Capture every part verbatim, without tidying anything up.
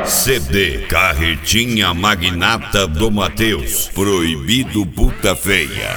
C D Carretinha Magnata do Matheus. Proibido puta feia.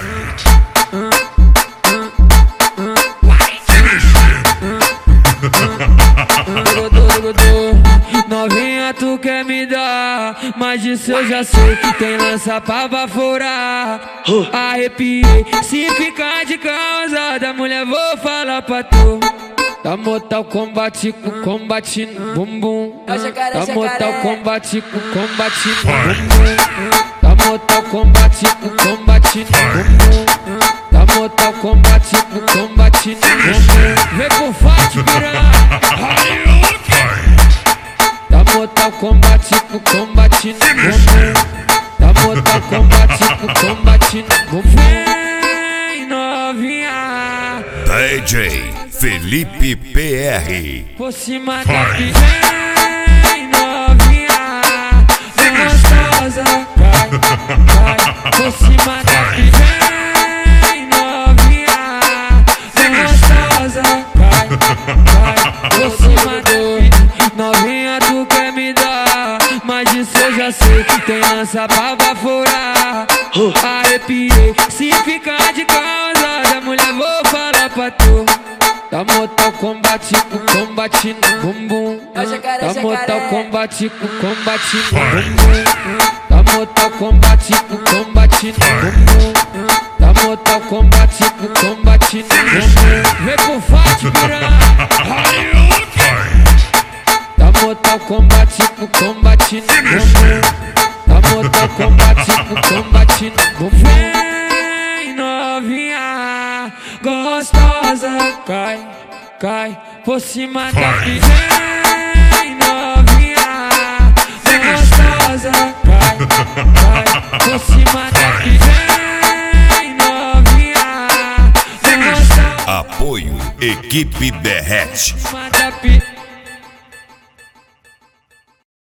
Novinha, tu quer me dar, mas disso eu já sei. Tem lança pra baforar. Arrepiei, se ficar de causada, mulher, vou falar pra tu. Tá Mortal Kombat com combate no bumbum. Tá Mortal Kombat com combate no bumbum. Tá Mortal Kombat com combate no bumbum. Tá Mortal Kombat com combate no bumbum. Vem pro fight, piranha. Tá Mortal Kombat com combate no bumbum. Tá Mortal Kombat com combate no bumbum. Vem, novinha. D J Felipe P R. Por cima da piranha, novinha, gostosa, cai, cai. Por cima da piranha, novinha, gostosa, cai, cai. Por cima do novinha, tu quer me dar, mas disso eu já sei. Tem lança pra baforar. Arrepiei, se ficar de causada, mulher, vou falar pra tu. Tá Mortal Kombat com combate no bumbum. Tá Mortal Kombat com combate no bumbum. Tá Mortal Kombat com combate no bumbum. Tá Mortal Kombat com combate no bumbum. Vem pro fight, piranha. Tá Mortal Kombat com combate no bumbum. Tá Mortal Kombat com combate no bumbum. Vem, novinha, gostosa, cai, cai. Por cima da piranha, novinha, gostosa, cai, cai. Por cima da piranha, novinha, gostosa. Apoio Equipe Berrete. Por cima da piranha.